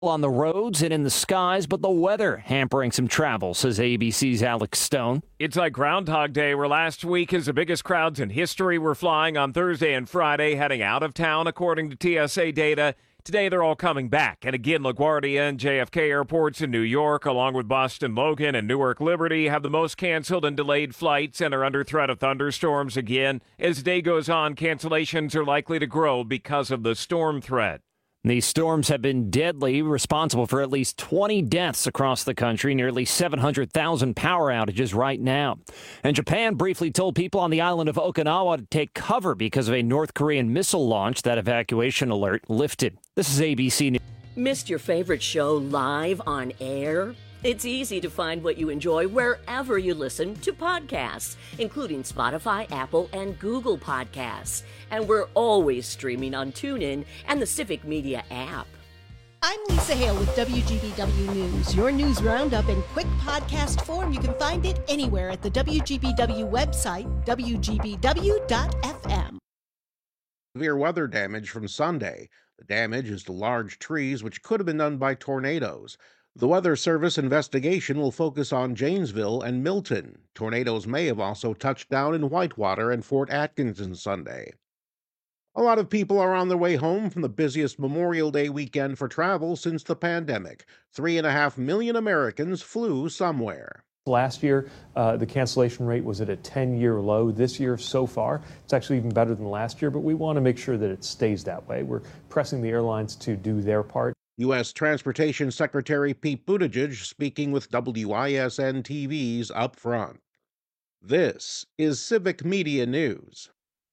on the roads and in the skies, but the weather hampering some travel, says ABC's Alex Stone. It's like Groundhog Day, where last week as the biggest crowds in history were flying on Thursday and Friday, heading out of town, according to TSA data. Today, they're all coming back. And again, LaGuardia and JFK airports in New York, along with Boston Logan and Newark Liberty, have the most canceled and delayed flights and are under threat of thunderstorms again. As the day goes on, cancellations are likely to grow because of the storm threat. These storms have been deadly, responsible for at least 20 deaths across the country, nearly 700,000 power outages right now. And Japan briefly told people on the island of Okinawa to take cover because of a North Korean missile launch. That evacuation alert lifted. This is ABC News. Missed your favorite show live on air? It's easy to find what you enjoy wherever you listen to podcasts, including Spotify, Apple, and Google Podcasts. And we're always streaming on TuneIn and the Civic Media app. I'm Lisa Hale with WGBW News. Your news roundup in quick podcast form. You can find it anywhere at the WGBW website, WGBW.fm. Severe weather damage from Sunday. The damage is to large trees, which could have been done by tornadoes. The Weather Service investigation will focus on Janesville and Milton. Tornadoes may have also touched down in Whitewater and Fort Atkinson Sunday. A lot of people are on their way home from the busiest Memorial Day weekend for travel since the pandemic. 3.5 million Americans flew somewhere. Last year, the cancellation rate was at a 10-year low. This year, so far, it's actually even better than last year, but we want to make sure that it stays that way. We're pressing the airlines to do their part. U.S. Transportation Secretary Pete Buttigieg speaking with WISN TV's Up Front. This is Civic Media News.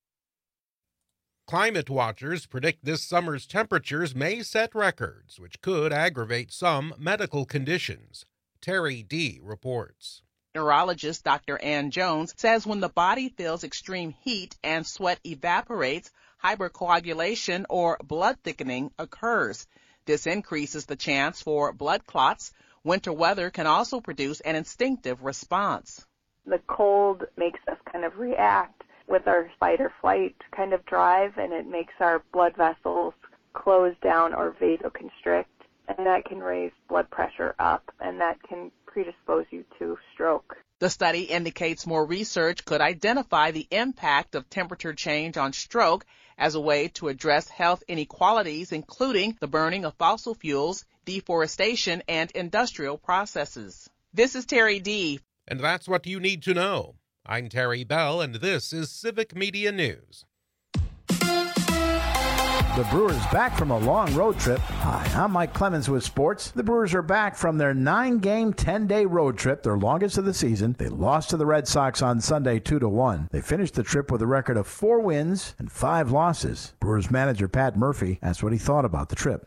Climate watchers predict this summer's temperatures may set records, which could aggravate some medical conditions. Terry D. reports. Neurologist Dr. Ann Jones says when the body feels extreme heat and sweat evaporates, hypercoagulation or blood thickening occurs. This increases the chance for blood clots. Winter weather can also produce an instinctive response. The cold makes us kind of react with our fight or flight kind of drive, and it makes our blood vessels close down or vasoconstrict, and that can raise blood pressure up, and that can predispose you to stroke. The study indicates more research could identify the impact of temperature change on stroke as a way to address health inequalities, including the burning of fossil fuels, deforestation, and industrial processes. This is Terry D. And that's what you need to know. I'm Terry Bell, and this is Civic Media News. The Brewers back from a long road trip. Hi, I'm Mike Clemens with sports. The Brewers are back from their 9-game, 10-day road trip, their longest of the season. They lost to the Red Sox on Sunday 2-1. They finished the trip with a record of 4 wins and 5 losses. Brewers manager Pat Murphy asked what he thought about the trip.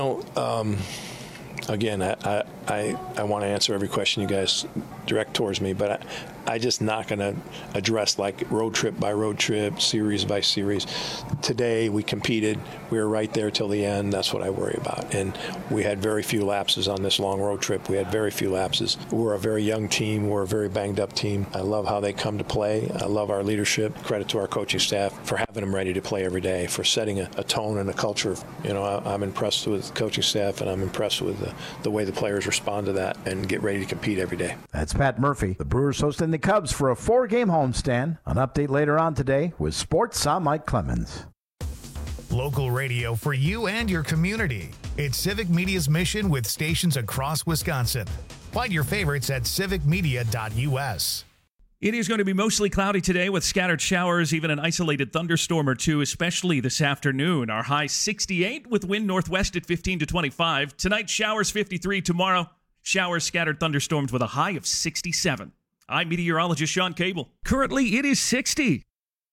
Again, I want to answer every question you guys direct towards me, but I just not going to address like road trip by road trip, series by series. Today we competed. We were right there till the end. That's what I worry about. And we had very few lapses on this long road trip. We had very few lapses. We're a very young team. We're a very banged up team. I love how they come to play. I love our leadership. Credit to our coaching staff for having them ready to play every day, for setting a tone and a culture. I'm impressed with the coaching staff, and I'm impressed with the way the players respond to that and get ready to compete every day. That's Pat Murphy. The Brewers hosting the Cubs for a 4-game homestand. An update later on today with sports. I'm Mike Clemens. Local radio for you and your community. It's Civic Media's mission with stations across Wisconsin. Find your favorites at civicmedia.us. It is going to be mostly cloudy today with scattered showers, even an isolated thunderstorm or two, especially this afternoon. Our high 68 with wind northwest at 15 to 25. Tonight, showers 53. Tomorrow, showers, scattered thunderstorms with a high of 67. I'm meteorologist Sean Cable. Currently, it is 60.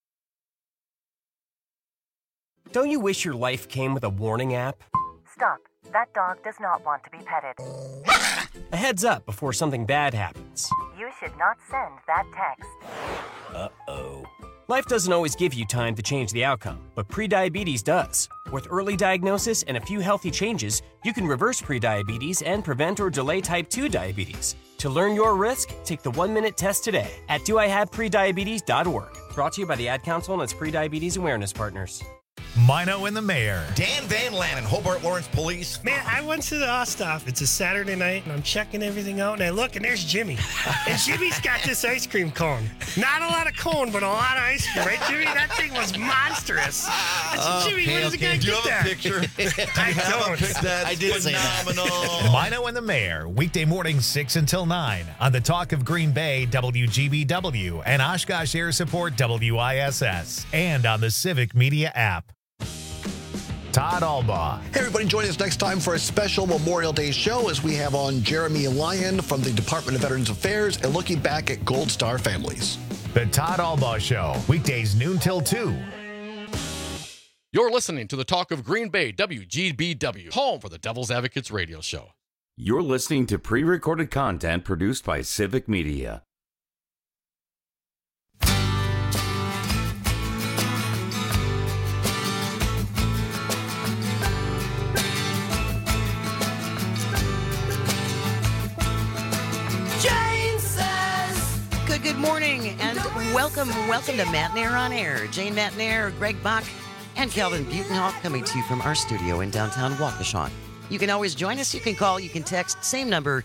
Don't you wish your life came with a warning app? Stop. That dog does not want to be petted. A heads up before something bad happens. You should not send that text. Uh-oh. Life doesn't always give you time to change the outcome, but prediabetes does. With early diagnosis and a few healthy changes, you can reverse prediabetes and prevent or delay type 2 diabetes. To learn your risk, take the 1-minute test today at doihaveprediabetes.org. Brought to you by the Ad Council and its prediabetes awareness partners. Mino and the Mayor. Dan Van Lannen, Hobart Lawrence Police. Man, I went to the Osthoff. It's a Saturday night, and I'm checking everything out, and I look, and there's Jimmy. And Jimmy's got this ice cream cone. Not a lot of cone, but a lot of ice cream, right, Jimmy? That thing was monstrous. I said, Jimmy, when is it going to get that? Do you have a picture? I don't. I did say that. Phenomenal. Mino and the Mayor, weekday mornings 6 until 9 on the Talk of Green Bay, WGBW, and Oshkosh Air Support, WISS, and on the Civic Media app. Todd Albaugh. Hey, everybody, join us next time for a special Memorial Day show as we have on Jeremy Lyon from the Department of Veterans Affairs and looking back at Gold Star families. The Todd Albaugh Show, weekdays noon till 2. You're listening to the Talk of Green Bay, WGBW, home for the Devil's Advocates radio show. You're listening to pre-recorded content produced by Civic Media. Good morning and welcome to Matnair on Air. Jane Matnair, Greg Bach, and Calvin Butenhoff coming to you from our studio in downtown Waukesha. You can always join us. You can call, you can text, same number,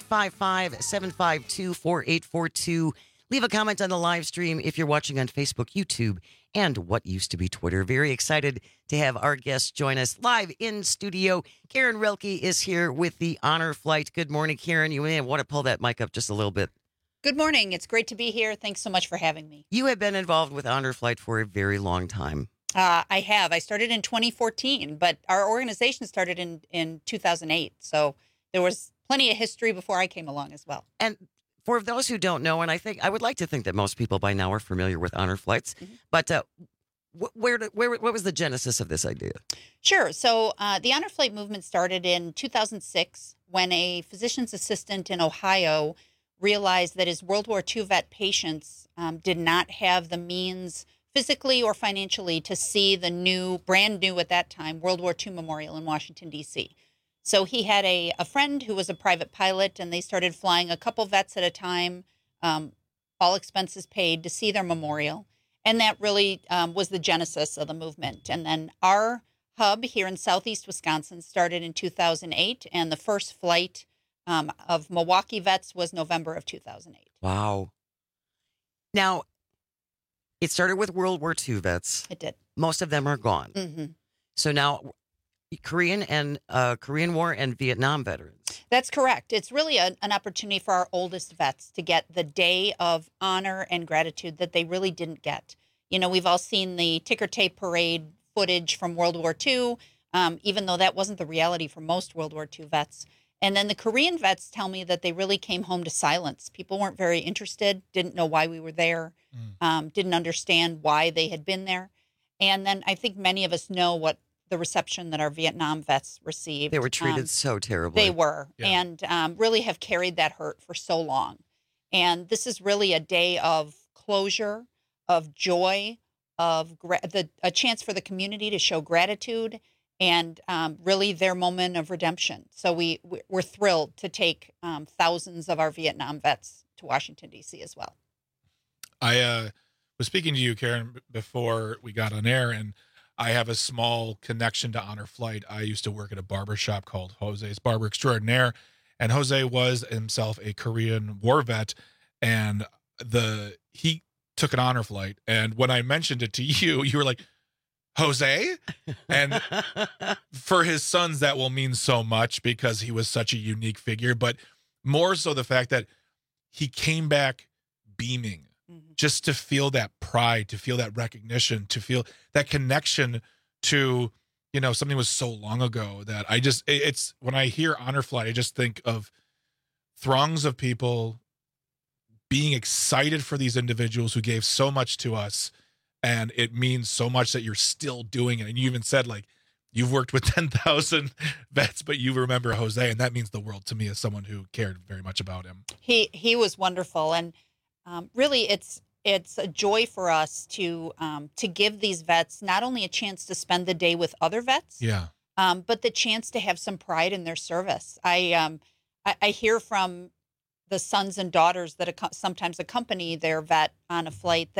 855-752-4842. Leave a comment on the live stream if you're watching on Facebook, YouTube, and what used to be Twitter. Very excited to have our guests join us live in studio. Karen Relke is here with the Honor Flight. Good morning, Karen. You may want to pull that mic up just a little bit. Good morning. It's great to be here. Thanks so much for having me. You have been involved with Honor Flight for a very long time. I have. I started in 2014, but our organization started in 2008. So there was plenty of history before I came along as well. And for those who don't know, and I would like to think that most people by now are familiar with Honor Flights, but what was the genesis of this idea? Sure. So the Honor Flight movement started in 2006 when a physician's assistant in Ohio realized that his World War II vet patients did not have the means physically or financially to see the brand new at that time, World War II Memorial in Washington, D.C. So he had a friend who was a private pilot, and they started flying a couple vets at a time, all expenses paid, to see their memorial. And that really was the genesis of the movement. And then our hub here in southeast Wisconsin started in 2008, and the first flight of Milwaukee vets was November of 2008. Wow. Now, it started with World War II vets. It did. Most of them are gone. Mm-hmm. So now, Korean War and Vietnam veterans. That's correct. It's really an opportunity for our oldest vets to get the day of honor and gratitude that they really didn't get. You know, we've all seen the ticker tape parade footage from World War II, even though that wasn't the reality for most World War II vets. And then the Korean vets tell me that they really came home to silence. People weren't very interested, didn't know why we were there, didn't understand why they had been there. And then I think many of us know what the reception that our Vietnam vets received. They were treated so terribly. They were, and really have carried that hurt for so long. And this is really a day of closure, of joy, of a chance for the community to show gratitude, and really their moment of redemption. So we're thrilled to take thousands of our Vietnam vets to Washington, D.C. as well. I was speaking to you, Karen, before we got on air, and I have a small connection to Honor Flight. I used to work at a barber shop called Jose's Barber Extraordinaire, and Jose was himself a Korean War vet, and he took an Honor Flight. And when I mentioned it to you, you were like, Jose? And for his sons, that will mean so much because he was such a unique figure, but more so the fact that he came back beaming, just to feel that pride, to feel that recognition, to feel that connection to, something was so long ago that it's when I hear Honor Flight, I just think of throngs of people being excited for these individuals who gave so much to us. And it means so much that you're still doing it. And you even said, you've worked with 10,000 vets, but you remember Jose. And that means the world to me as someone who cared very much about him. He was wonderful. And really, it's a joy for us to give these vets not only a chance to spend the day with other vets, but the chance to have some pride in their service. I hear from the sons and daughters that sometimes accompany their vet on a flight that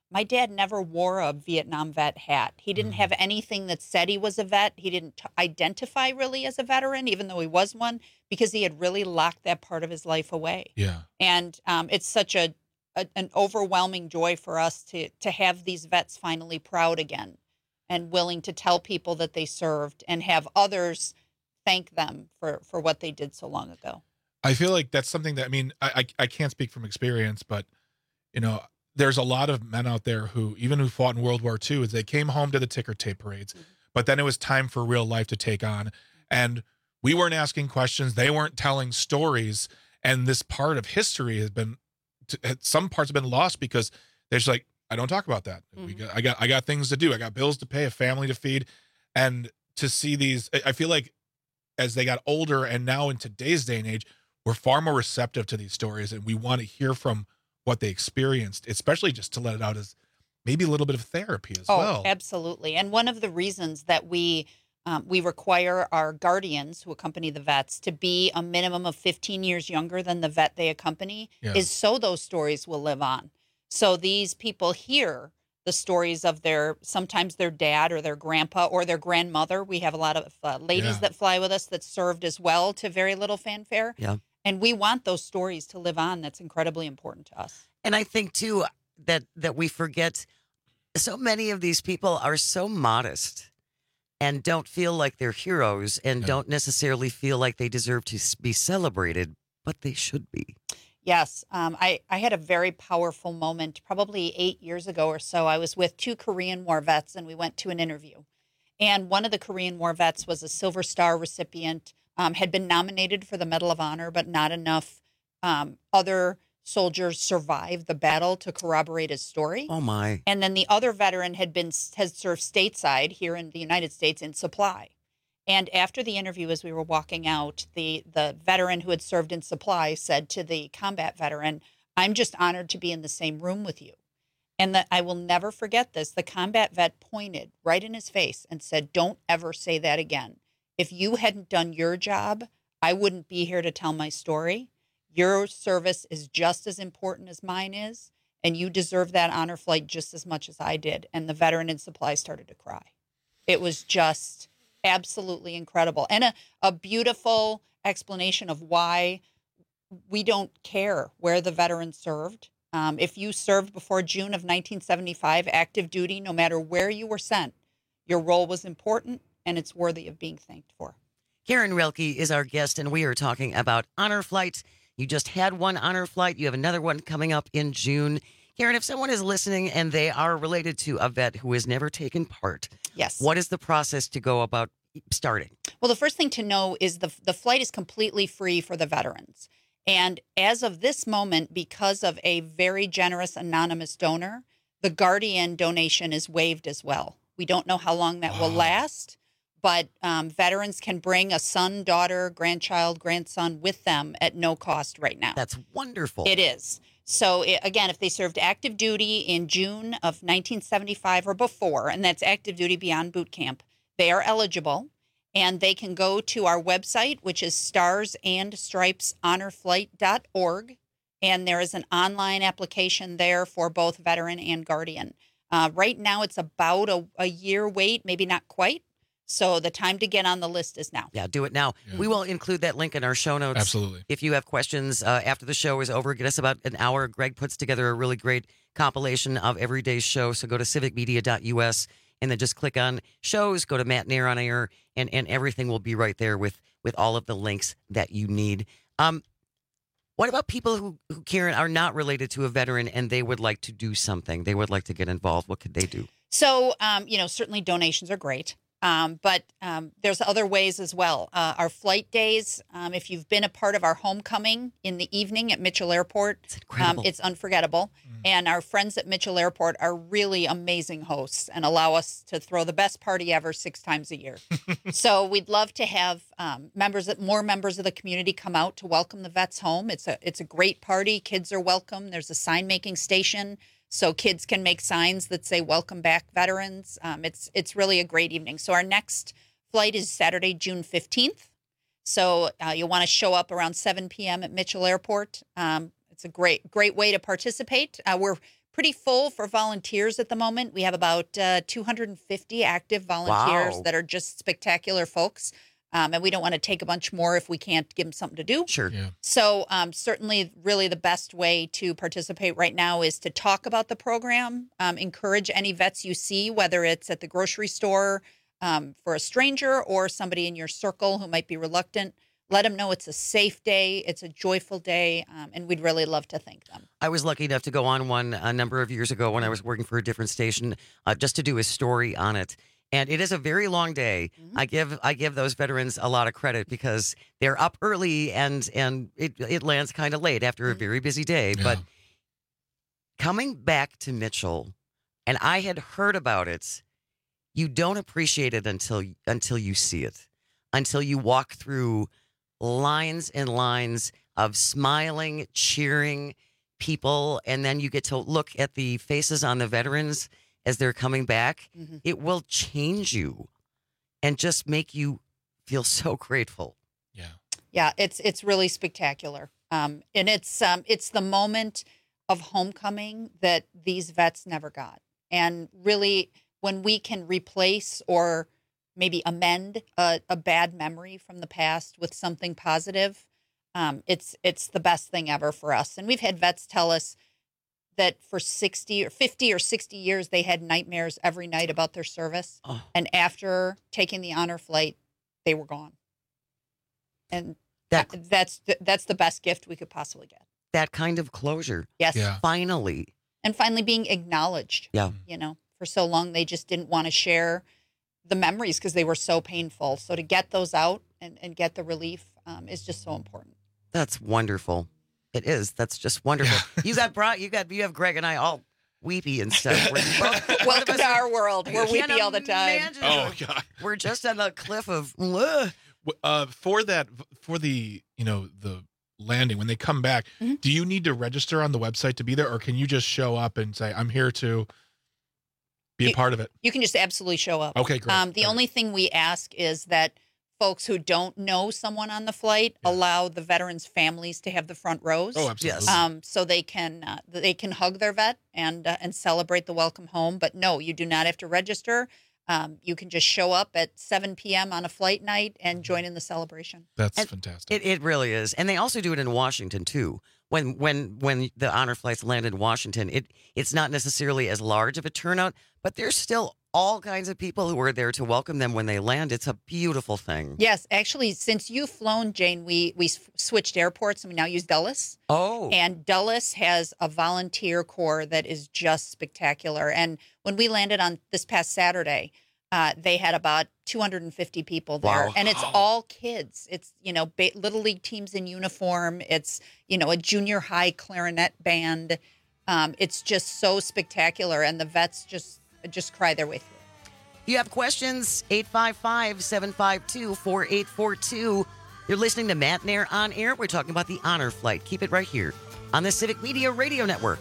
my dad never wore a Vietnam vet hat. He didn't have anything that said he was a vet. He didn't identify really as a veteran, even though he was one, because he had really locked that part of his life away. Yeah. And it's such an overwhelming joy for us to have these vets finally proud again and willing to tell people that they served and have others thank them for what they did so long ago. I feel like that's something that, I mean, I can't speak from experience, but, you know, there's a lot of men out there who fought in World War II, is they came home to the ticker tape parades, but then it was time for real life to take on. And we weren't asking questions. They weren't telling stories. And this part of history has been, some parts have been lost because they're just like, I don't talk about that. I got things to do. I got bills to pay, a family to feed. And to see these, I feel like as they got older and now in today's day and age, we're far more receptive to these stories, and we want to hear from what they experienced, especially just to let it out as maybe a little bit of therapy as well. Oh, absolutely. And one of the reasons that we require our guardians who accompany the vets to be a minimum of 15 years younger than the vet they accompany is so those stories will live on. So these people hear the stories of sometimes their dad or their grandpa or their grandmother. We have a lot of ladies that fly with us that served as well to very little fanfare. Yeah. And we want those stories to live on. That's incredibly important to us. And I think, too, that we forget so many of these people are so modest and don't feel like they're heroes and don't necessarily feel like they deserve to be celebrated, but they should be. Yes. I had a very powerful moment probably 8 years ago or so. I was with 2 Korean War vets, and we went to an interview. And one of the Korean War vets was a Silver Star recipient, had been nominated for the Medal of Honor, but not enough other soldiers survived the battle to corroborate his story. Oh, my. And then the other veteran had served stateside here in the United States in supply. And after the interview, as we were walking out, the veteran who had served in supply said to the combat veteran, "I'm just honored to be in the same room with you." And I will never forget this. The combat vet pointed right in his face and said, "Don't ever say that again. If you hadn't done your job, I wouldn't be here to tell my story. Your service is just as important as mine is, and you deserve that honor flight just as much as I did." And the veteran in supply started to cry. It was just absolutely incredible. And a beautiful explanation of why we don't care where the veteran served. If you served before June of 1975, active duty, no matter where you were sent, your role was important and it's worthy of being thanked for. Karen Relke is our guest, and we are talking about honor flights. You just had one honor flight. You have another one coming up in June. Karen, if someone is listening and they are related to a vet who has never taken part, yes, what is the process to go about starting? Well, the first thing to know is the flight is completely free for the veterans. And as of this moment, because of a very generous anonymous donor, the Guardian donation is waived as well. We don't know how long that will last, but veterans can bring a son, daughter, grandchild, grandson with them at no cost right now. That's wonderful. It is. So, again, if they served active duty in June of 1975 or before, and that's active duty beyond boot camp, they are eligible, and they can go to our website, which is starsandstripeshonorflight.org, and there is an online application there for both veteran and guardian. Right now, it's about a year wait, maybe not quite. So the time to get on the list is now. Yeah, do it now. Yeah. We will include that link in our show notes. Absolutely. If you have questions after the show is over, get us about an hour. Greg puts together a really great compilation of every day's show. So go to civicmedia.us and then just click on shows, go to Matt Nair on Air, and everything will be right there with all of the links that you need. What about people who, Karen, are not related to a veteran and they would like to do something? They would like to get involved. What could they do? So, certainly donations are great. But there's other ways as well. Our flight days, if you've been a part of our homecoming in the evening at Mitchell Airport, it's unforgettable. And our friends at Mitchell Airport are really amazing hosts and allow us to throw the best party ever 6 times a year. So we'd love to have more members of the community come out to welcome the vets home. It's a great party. Kids are welcome. There's a sign making station, so kids can make signs that say, "Welcome back, veterans." It's really a great evening. So our next flight is Saturday, June 15th. So you'll want to show up around 7 p.m. at Mitchell Airport. It's a great way to participate. We're pretty full for volunteers at the moment. We have about 250 active volunteers that are just spectacular folks. And we don't want to take a bunch more if we can't give them something to do. Sure. Yeah. So certainly really the best way to participate right now is to talk about the program, encourage any vets you see, whether it's at the grocery store for a stranger or somebody in your circle who might be reluctant. Let them know it's a safe day, it's a joyful day, and we'd really love to thank them. I was lucky enough to go on one a number of years ago when I was working for a different station just to do a story on it. And it is a very long day. Mm-hmm. I give those veterans a lot of credit because they're up early and it lands kind of late after a very busy day. Yeah. But coming back to Mitchell, and I had heard about it, you don't appreciate it until you see it, until you walk through lines and lines of smiling, cheering people, and then you get to look at the faces on the veterans as they're coming back. Mm-hmm. It will change you and just make you feel so grateful. Yeah, it's really spectacular. And it's the moment of homecoming that these vets never got. And really, when we can replace or maybe amend a bad memory from the past with something positive, it's the best thing ever for us. And we've had vets tell us that for 50 or 60 years, they had nightmares every night about their service. Oh. And after taking the honor flight, they were gone. And that's the best gift we could possibly get. That kind of closure. Yes. Yeah. Finally. And finally being acknowledged. Yeah. For so long, they just didn't want to share the memories because they were so painful. So to get those out and get the relief is just so important. That's wonderful. It is. That's just wonderful. You have Greg and I all weepy and stuff. Welcome to our world. We're weepy all the time. Oh God. We're just on the cliff of. For the the landing when they come back. Mm-hmm. Do you need to register on the website to be there, or can you just show up and say I'm here to be a part of it? You can just absolutely show up. Okay, great. The only thing we ask is that folks who don't know someone on the flight allow the veterans' families to have the front rows. Oh, absolutely. Yes. So they can hug their vet and celebrate the welcome home. But no, you do not have to register. You can just show up at 7 p.m. on a flight night and join in the celebration. That's fantastic. It really is. And they also do it in Washington, too. When the honor flights land in Washington, it's not necessarily as large of a turnout, but there's still all kinds of people who are there to welcome them when they land. It's a beautiful thing. Yes, actually, since you've flown, Jane, we switched airports and we now use Dulles. Oh. And Dulles has a volunteer corps that is just spectacular. And when we landed on this past Saturday, they had about 250 people there. Wow. And it's all kids. It's, little league teams in uniform. It's, a junior high clarinet band. It's just so spectacular. And the vets just cry their way through it. If you have questions, 855-752-4842. You're listening to Matt Nair on Air. We're talking about the honor flight. Keep it right here on the Civic Media Radio Network.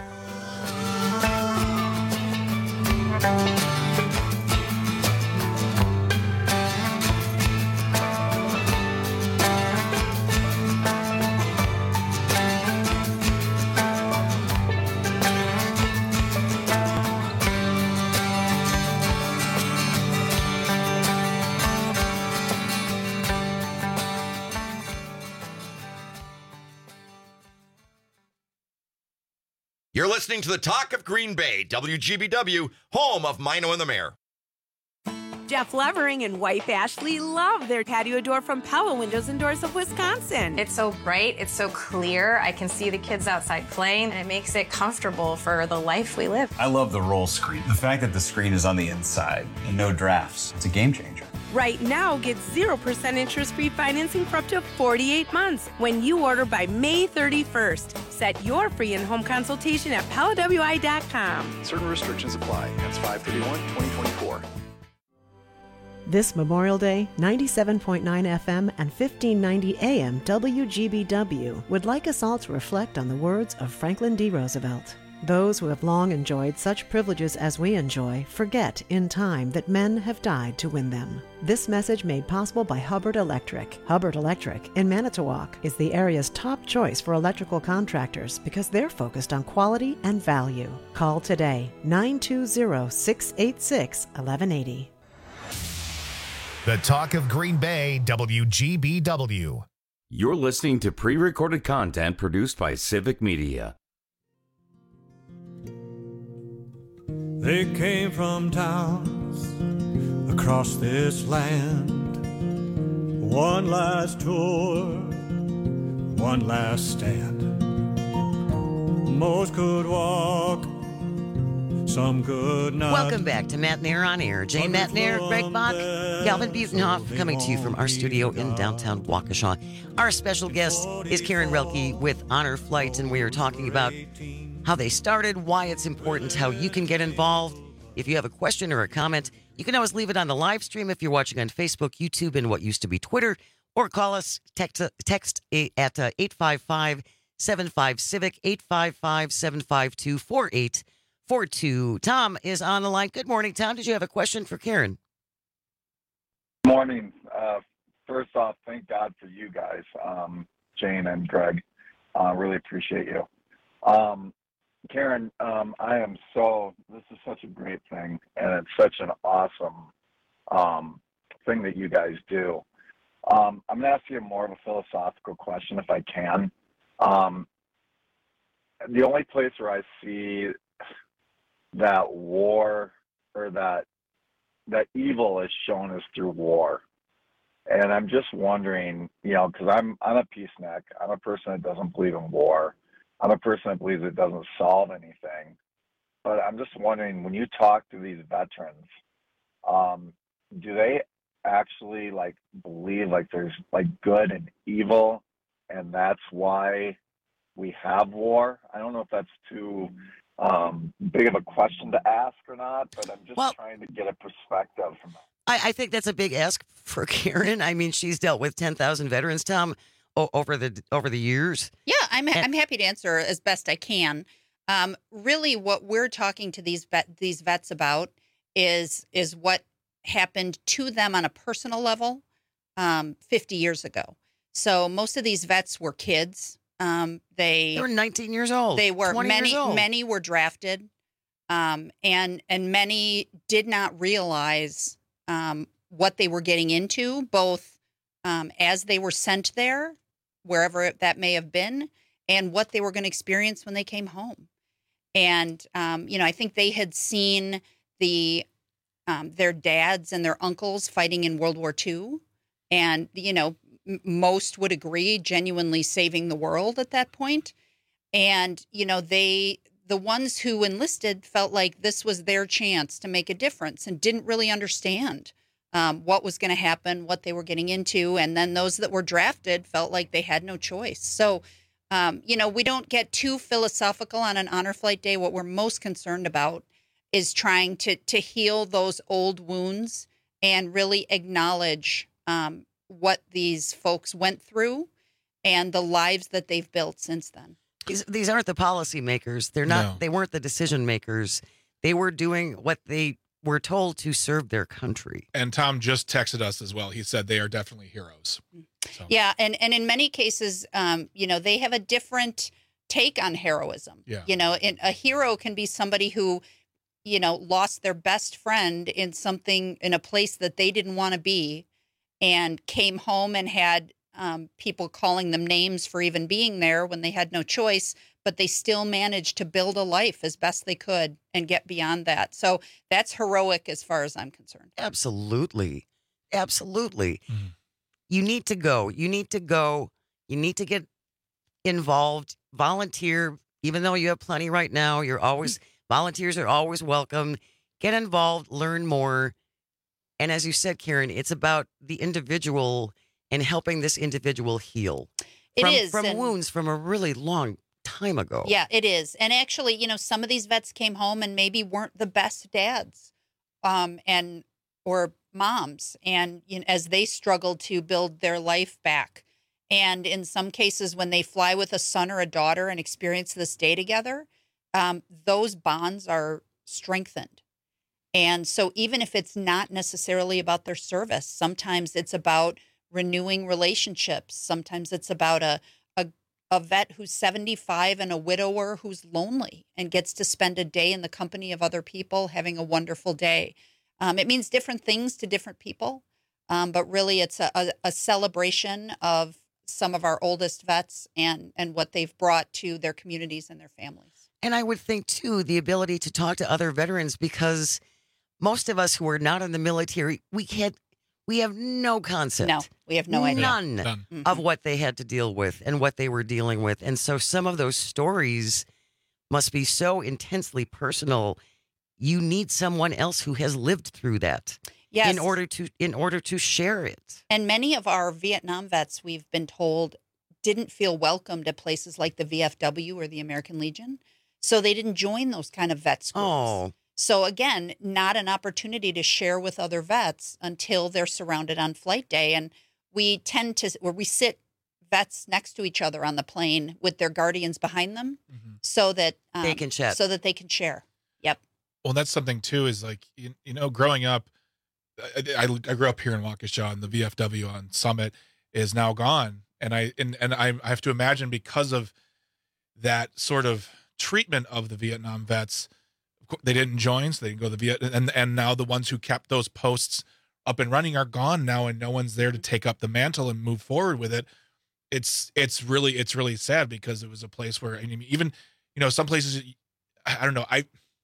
You're listening to the Talk of Green Bay, WGBW, home of Mino and the Mayor. Jeff Levering and wife Ashley love their patio door from Pella Windows and Doors of Wisconsin. It's so bright, it's so clear. I can see the kids outside playing, and it makes it comfortable for the life we live. I love the roll screen. The fact that the screen is on the inside and no drafts, it's a game changer. Right now, get 0% interest-free financing for up to 48 months when you order by May 31st. Set your free in-home consultation at PellaWI.com. Certain restrictions apply. That's 5/31/2024. This Memorial Day, 97.9 FM and 1590 AM WGBW would like us all to reflect on the words of Franklin D. Roosevelt. Those who have long enjoyed such privileges as we enjoy forget in time that men have died to win them. This message made possible by Hubbard Electric. Hubbard Electric in Manitowoc is the area's top choice for electrical contractors because they're focused on quality and value. Call today, 920-686-1180. The Talk of Green Bay, WGBW. You're listening to pre-recorded content produced by Civic Media. They came from towns across this land. One last tour, one last stand. Most could walk, some could not. Welcome back to Matt Nair on Air. Jane Matt Nair, Greg Bach, Calvin Butenhoff coming to you from our studio in downtown Waukesha. Our special guest is Karen Relke with Honor Flight, and we are talking about how they started, why it's important, how you can get involved. If you have a question or a comment, you can always leave it on the live stream if you're watching on Facebook, YouTube, and what used to be Twitter, or call us, text at 855-75-CIVIC, 855-752-4842. Tom is on the line. Good morning, Tom. Did you have a question for Karen? Morning. First off, thank God for you guys, Jane and Greg. Really appreciate you. Karen, this is such a great thing, and it's such an awesome thing that you guys do. I'm going to ask you more of a philosophical question if I can. The only place where I see that war or that evil is shown is through war. And I'm just wondering, because I'm a peacenik. I'm a person that doesn't believe in war. I'm a person that believes it doesn't solve anything. But I'm just wondering, when you talk to these veterans, do they actually believe there's good and evil, and that's why we have war? I don't know if that's too big of a question to ask or not, but I'm just trying to get a perspective from that. I think that's a big ask for Karen. I mean, she's dealt with 10,000 veterans, Tom, over the years. Yeah, I'm happy to answer as best I can. Really, what we're talking to these vets about is what happened to them on a personal level 50 years ago. So most of these vets were kids. They were 19 years old. They were 20 years old. Many were drafted, and many did not realize what they were getting into, both as they were sent there, wherever that may have been, and what they were going to experience when they came home. And I think they had seen their dads and their uncles fighting in World War II, and most would agree, genuinely saving the world at that point. And the ones who enlisted felt like this was their chance to make a difference and didn't really understand what was going to happen, what they were getting into. And then those that were drafted felt like they had no choice. So, we don't get too philosophical on an Honor Flight Day. What we're most concerned about is trying to heal those old wounds and really acknowledge what these folks went through and the lives that they've built since then. These aren't the policy makers. They're not. No. They weren't the decision makers. They were doing what they were told to serve their country. And Tom just texted us as well. He said they are definitely heroes. So. Yeah, and in many cases, they have a different take on heroism. Yeah. A hero can be somebody who, lost their best friend in a place that they didn't want to be, and came home and had people calling them names for even being there when they had no choice, but they still managed to build a life as best they could and get beyond that. So that's heroic as far as I'm concerned. Absolutely. Absolutely. Mm. You need to go. You need to go. You need to get involved, volunteer, even though you have plenty right now. Volunteers are always welcome. Get involved, learn more. And as you said, Karen, it's about the individual and helping this individual heal. From wounds from a really long time ago. Yeah, it is. And actually, some of these vets came home and maybe weren't the best dads or moms. And as they struggled to build their life back. And in some cases, when they fly with a son or a daughter and experience this day together, those bonds are strengthened. And so even if it's not necessarily about their service, sometimes it's about renewing relationships. Sometimes it's about a vet who's 75 and a widower who's lonely and gets to spend a day in the company of other people having a wonderful day. It means different things to different people, but really it's a celebration of some of our oldest vets and what they've brought to their communities and their families. And I would think, too, the ability to talk to other veterans, because most of us who are not in the military, we have no concept. No, we have no idea. None of what they had to deal with and what they were dealing with. And so some of those stories must be so intensely personal. You need someone else who has lived through that. Yes. In order to share it. And many of our Vietnam vets, we've been told, didn't feel welcomed at places like the VFW or the American Legion. So they didn't join those kind of vet schools. Oh. So again, not an opportunity to share with other vets until they're surrounded on flight day. And we tend to, where we sit vets next to each other on the plane with their guardians behind them so that they can chat. So that they can share. Yep. Well, that's something too, is like, you know, growing up, I grew up here in Waukesha, and the VFW on Summit is now gone. And I have to imagine, because of that sort of treatment of the Vietnam vets, they didn't join, so they didn't go to the Viet. And now the ones who kept those posts up and running are gone now, and no one's there to take up the mantle and move forward with it. It's really sad, because it was a place where, I mean, even, you know, some places, I don't know,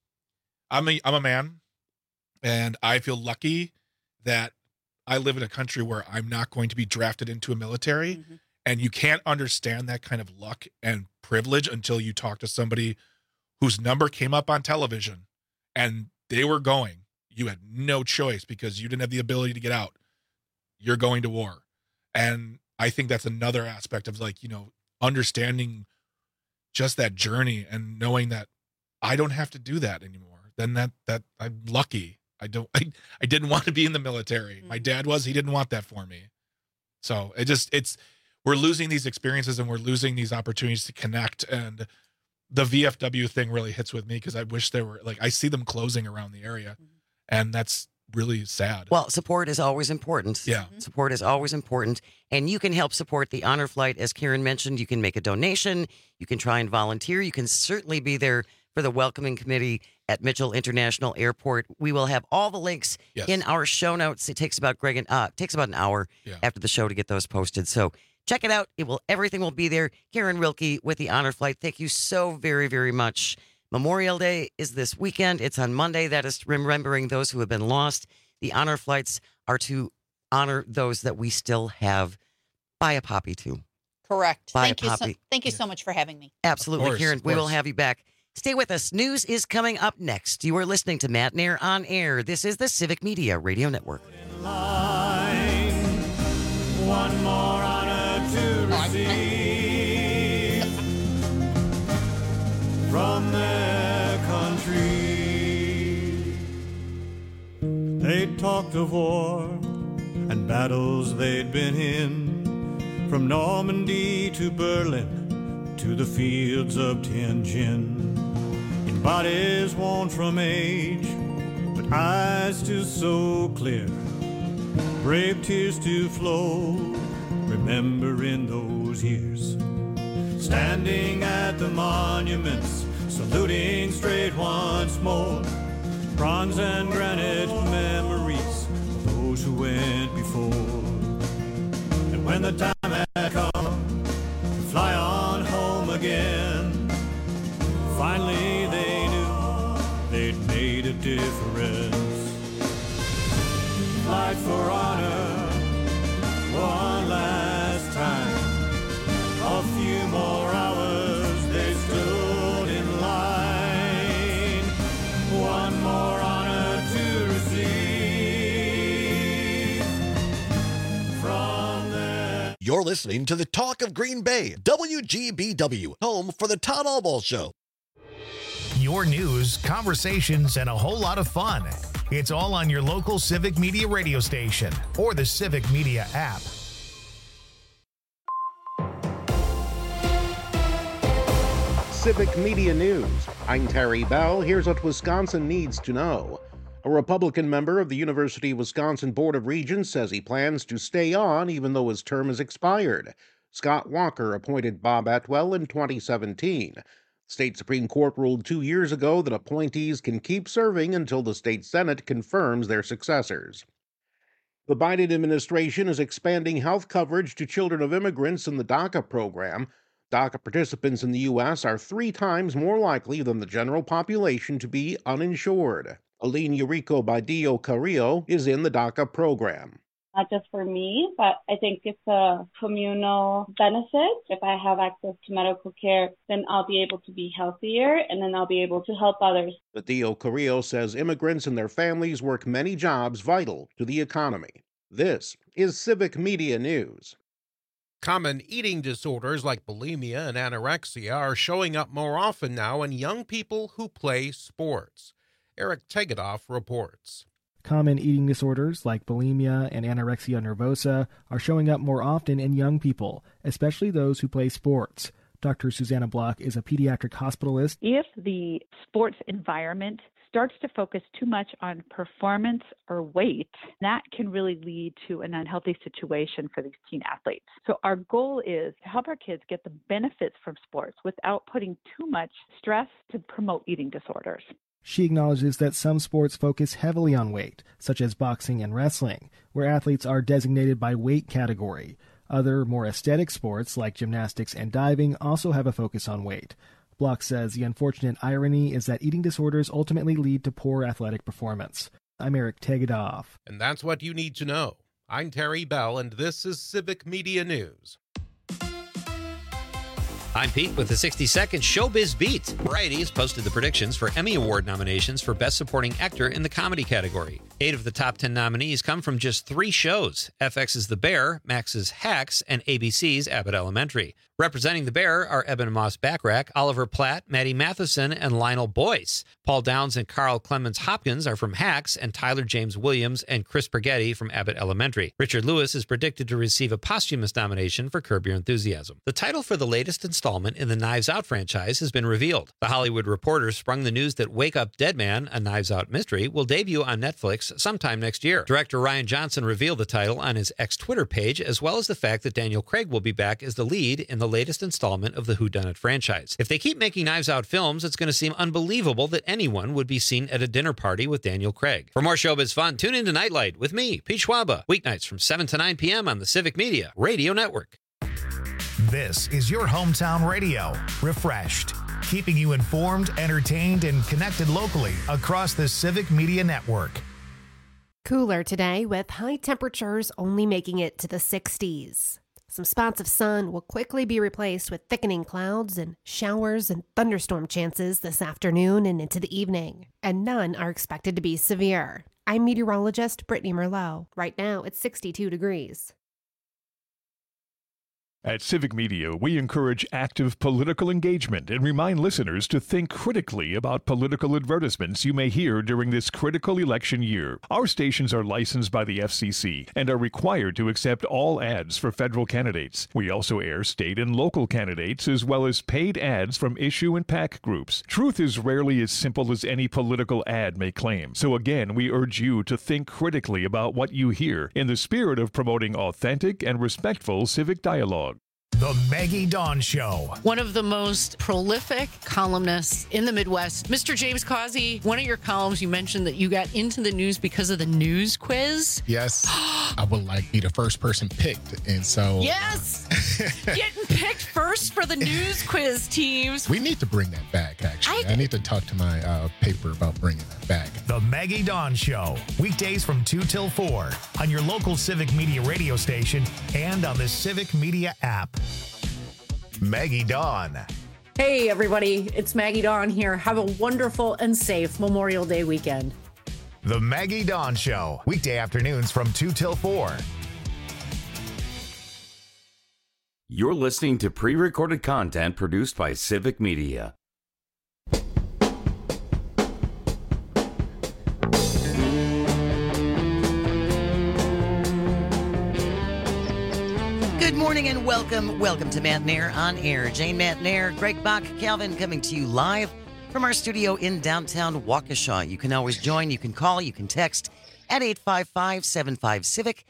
I'm a man, and I feel lucky that I live in a country where I'm not going to be drafted into a military. And you can't understand that kind of luck and privilege until you talk to somebody whose number came up on television and they were going. You had no choice because you didn't have the ability to get out. You're going to war. And I think that's another aspect of, like, you know, understanding just that journey and knowing that I don't have to do that anymore. Then that I'm lucky. I didn't want to be in the military. My dad was, he didn't want that for me. So we're losing these experiences, and we're losing these opportunities to connect. And the VFW thing really hits with me, because I wish there were, like, I see them closing around the area, and that's really sad. Well, support is always important. Yeah. Support is always important. And you can help support the Honor Flight. As Karen mentioned, you can make a donation. You can try and volunteer. You can certainly be there for the welcoming committee at Mitchell International Airport. We will have all the links in our show notes. It takes about an hour after the show to get those posted. So check it out. Everything will be there. Karen Rilke with the Honor Flight. Thank you so very, very much. Memorial Day is this weekend. It's on Monday. That is remembering those who have been lost. The Honor Flights are to honor those that we still have. Buy a poppy to. Correct. Buy Thank a poppy. you so much for having me. Absolutely, Karen. We will have you back. Stay with us. News is coming up next. You are listening to Matt Nair on Air. This is the Civic Media Radio Network. One more honor to receive from their country. They talked of war and battles they'd been in, from Normandy to Berlin to the fields of Tianjin. In bodies worn from age, but eyes still so clear, brave tears to flow, remembering those years. Standing at the monuments, saluting straight once more, bronze and granite memories of those who went before. And when the time had come to fly on home again, finally they knew they'd made a difference. Fight for honor one last time. A few more hours they stood in line. One more honor to receive from them. You're listening to the Talk of Green Bay, WGBW, home for the Todd Allball Show. Your news, conversations, and a whole lot of fun. It's all on your local Civic Media radio station or the Civic Media app. Civic Media News. I'm Terry Bell. Here's what Wisconsin needs to know. A Republican member of the University of Wisconsin Board of Regents says he plans to stay on even though his term is expired. Scott Walker appointed Bob Atwell in 2017. State Supreme Court ruled 2 years ago that appointees can keep serving until the state Senate confirms their successors. The Biden administration is expanding health coverage to children of immigrants in the DACA program. DACA participants in the U.S. are 3 times more likely than the general population to be uninsured. Aline Eurico Badillo Carrillo is in the DACA program. Not just for me, but I think it's a communal benefit. If I have access to medical care, then I'll be able to be healthier, and then I'll be able to help others. Badillo Carrillo says immigrants and their families work many jobs vital to the economy. This is Civic Media News. Common eating disorders like bulimia and anorexia are showing up more often now in young people who play sports. Eric Tegedoff reports. Common eating disorders like bulimia and anorexia nervosa are showing up more often in young people, especially those who play sports. Dr. Susanna Block is a pediatric hospitalist. If the sports environment starts to focus too much on performance or weight, that can really lead to an unhealthy situation for these teen athletes. So our goal is to help our kids get the benefits from sports without putting too much stress to promote eating disorders. She acknowledges that some sports focus heavily on weight, such as boxing and wrestling, where athletes are designated by weight category. Other, more aesthetic sports, like gymnastics and diving, also have a focus on weight. Block says the unfortunate irony is that eating disorders ultimately lead to poor athletic performance. I'm Eric Tegedoff. And that's what you need to know. I'm Terry Bell, and this is Civic Media News. I'm Pete with the 60-second Showbiz Beat. Variety has posted the predictions for Emmy Award nominations for Best Supporting Actor in the comedy category. 8 of the top 10 nominees come from just 3 shows: FX's The Bear, Max's Hacks, and ABC's Abbott Elementary. Representing The Bear are Eben Moss-Bachrach, Oliver Platt, Maddie Matheson, and Lionel Boyce. Paul Downs and Carl Clemens Hopkins are from Hacks, and Tyler James Williams and Chris Spaghetti from Abbott Elementary. Richard Lewis is predicted to receive a posthumous nomination for Curb Your Enthusiasm. The title for the latest installment in the Knives Out franchise has been revealed. The Hollywood Reporter sprung the news that Wake Up Dead Man, a Knives Out mystery, will debut on Netflix sometime next year. Director Rian Johnson revealed the title on his ex-Twitter page, as well as the fact that Daniel Craig will be back as the lead in the latest installment of the Whodunit franchise. If they keep making Knives Out films, it's going to seem unbelievable that anyone would be seen at a dinner party with Daniel Craig. For more showbiz fun, tune in to Nightlight with me, Pete Schwaba, weeknights from 7 to 9 p.m. on the Civic Media Radio Network. This is your hometown radio, refreshed, keeping you informed, entertained, and connected locally across the Civic Media Network. Cooler today with high temperatures only making it to the 60s. Some spots of sun will quickly be replaced with thickening clouds and showers and thunderstorm chances this afternoon and into the evening, and none are expected to be severe. I'm meteorologist Brittany Merlot. Right now, it's 62 degrees. At Civic Media, we encourage active political engagement and remind listeners to think critically about political advertisements you may hear during this critical election year. Our stations are licensed by the FCC and are required to accept all ads for federal candidates. We also air state and local candidates as well as paid ads from issue and PAC groups. Truth is rarely as simple as any political ad may claim. So again, we urge you to think critically about what you hear in the spirit of promoting authentic and respectful civic dialogue. The Maggie Dawn Show. One of the most prolific columnists in the Midwest. Mr. James Causey, one of your columns, you mentioned that you got into the news because of the news quiz. Yes. I would like be the first person picked. And so. Yes. Getting picked first for the news quiz teams. We need to bring that back, actually. I need to talk to my paper about bringing that back. The Maggie Dawn Show. Weekdays from 2 till 4 on your local Civic Media radio station and on the Civic Media app. Maggie Dawn. Hey, everybody. It's Maggie Dawn here. Have a wonderful and safe Memorial Day weekend. The Maggie Dawn Show. Weekday afternoons from 2 till 4. You're listening to pre-recorded content produced by Civic Media. Good morning and welcome to Matt and Air on Air. Jane, Matt and Air, Greg Bach, Calvin coming to you live from our studio in downtown Waukesha. You can always join, you can call, you can text at 855-75-CIVIC,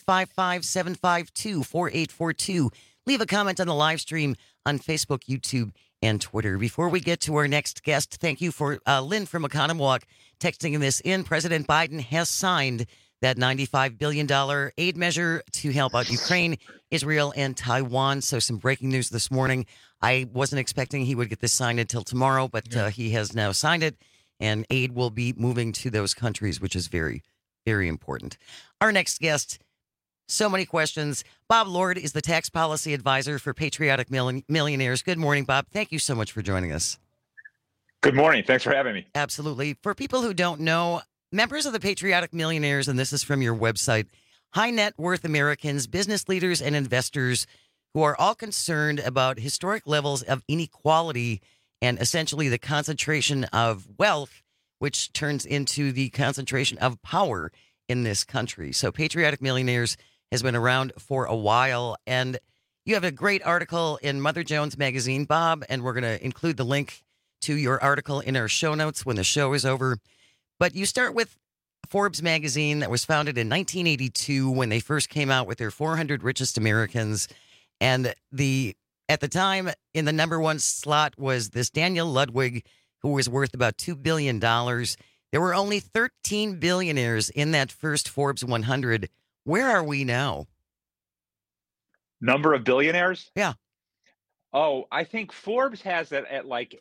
855-752-4842. Leave a comment on the live stream on Facebook, YouTube, and Twitter. Before we get to our next guest, thank you for Lynn from Oconomowoc texting this in. President Biden has signed that $95 billion aid measure to help out Ukraine, Israel, and Taiwan. So some breaking news this morning. I wasn't expecting he would get this signed until tomorrow, but he has now signed it, and aid will be moving to those countries, which is very, very important. Our next guest, so many questions. Bob Lord is the tax policy advisor for Patriotic Millionaires. Good morning, Bob. Thank you so much for joining us. Good morning. Thanks for having me. Absolutely. For people who don't know, members of the Patriotic Millionaires, and this is from your website, high net worth Americans, business leaders, and investors who are all concerned about historic levels of inequality and essentially the concentration of wealth, which turns into the concentration of power in this country. So Patriotic Millionaires has been around for a while, and you have a great article in Mother Jones Magazine, Bob, and we're going to include the link to your article in our show notes when the show is over. But you start with Forbes magazine that was founded in 1982 when they first came out with their 400 richest Americans. And at the time, in the number one slot was this Daniel Ludwig, who was worth about $2 billion. There were only 13 billionaires in that first Forbes 100. Where are we now? Number of billionaires? Yeah. Oh, I think Forbes has it at like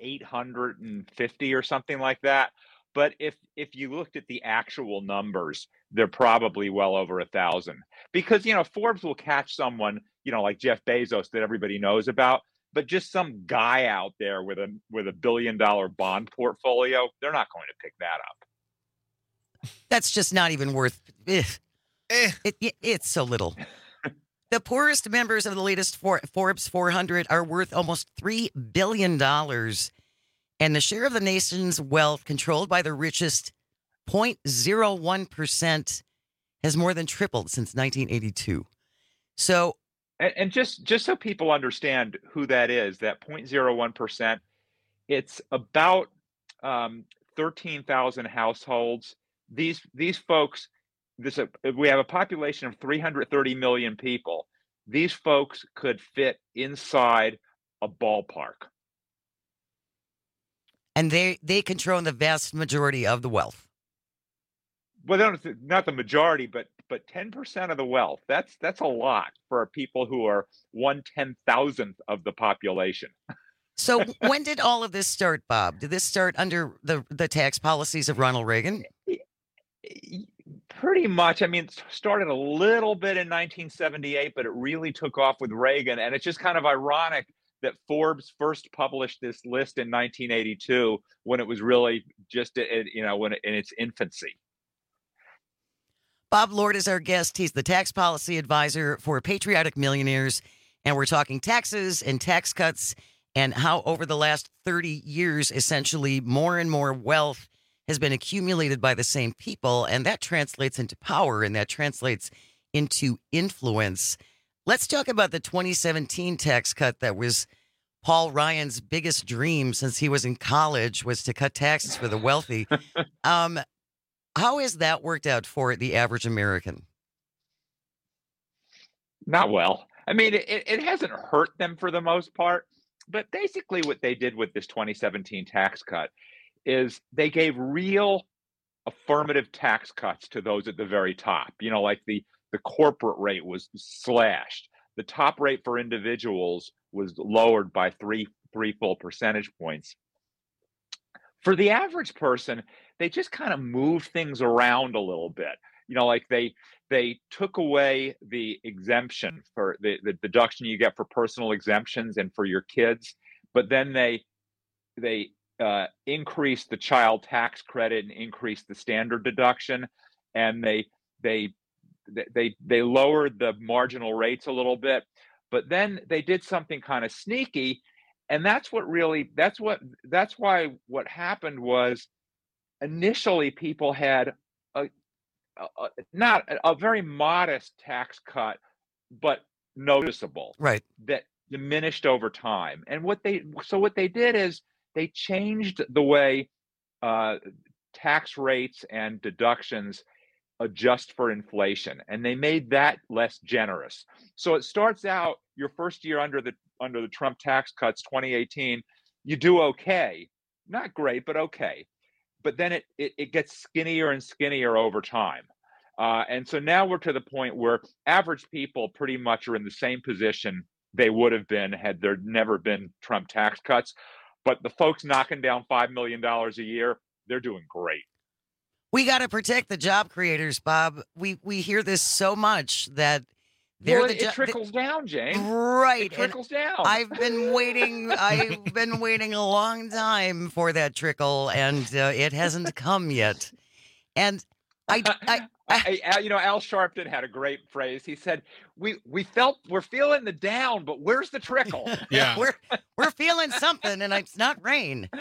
850 or something like that. But if you looked at the actual numbers, they're probably well over 1,000. Because, Forbes will catch someone, like Jeff Bezos that everybody knows about, but just some guy out there with a $1 billion bond portfolio, they're not going to pick that up. That's just not even worth it's so little. The poorest members of the latest Forbes 400 are worth almost $3 billion. And the share of the nation's wealth controlled by the richest 0.01% has more than tripled since 1982. So, and just so people understand who that is, that 0.01%, it's about 13,000 households. These folks, we have a population of 330 million people. These folks could fit inside a ballpark. And they control the vast majority of the wealth. Well, not the majority, but 10% of the wealth. That's a lot for people who are 1/10,000th of the population. So when did all of this start, Bob? Did this start under the tax policies of Ronald Reagan? Pretty much. I mean, it started a little bit in 1978, but it really took off with Reagan. And it's just kind of ironic that Forbes first published this list in 1982 when it was really just, in its infancy. Bob Lord is our guest. He's the tax policy advisor for Patriotic Millionaires. And we're talking taxes and tax cuts and how over the last 30 years, essentially more and more wealth has been accumulated by the same people. And that translates into power and that translates into influence. Let's talk about the 2017 tax cut that was Paul Ryan's biggest dream since he was in college, was to cut taxes for the wealthy. How has that worked out for the average American? Not well. I mean, it hasn't hurt them for the most part, but basically what they did with this 2017 tax cut is they gave real affirmative tax cuts to those at the very top. Like the corporate rate was slashed. The top rate for individuals was lowered by three full percentage points. For the average person, they just kind of moved things around a little bit. Like they took away the exemption for the deduction you get for personal exemptions and for your kids, but then they increased the child tax credit and increased the standard deduction, and they lowered the marginal rates a little bit, but then they did something kind of sneaky, and that's why what happened was initially people had not a very modest tax cut, but noticeable, right, that diminished over time. And what they did is they changed the way tax rates and deductions adjust for inflation, and they made that less generous. So it starts out your first year under the Trump tax cuts, 2018, you do okay, not great, but okay. But then it gets skinnier and skinnier over time. And so now we're to the point where average people pretty much are in the same position they would have been had there never been Trump tax cuts. But the folks knocking down $5 million a year, they're doing great. We got to protect the job creators, Bob. We hear this so much that it trickles down, Jane. Right. It trickles down. I've been waiting a long time for that trickle, and it hasn't come yet. And Al Sharpton had a great phrase. He said, we're feeling the down, but where's the trickle? Yeah. We're feeling something, and it's not rain.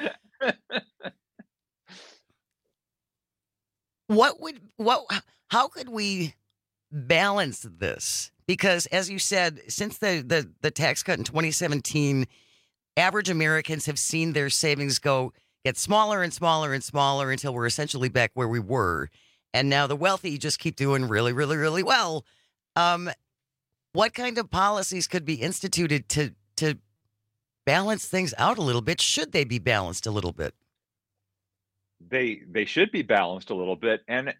How could we balance this? Because as you said, since the tax cut in 2017, average Americans have seen their savings get smaller and smaller and smaller until we're essentially back where we were. And now the wealthy just keep doing really, really, really well. What kind of policies could be instituted to balance things out a little bit? Should they be balanced a little bit? They should be balanced a little bit. And,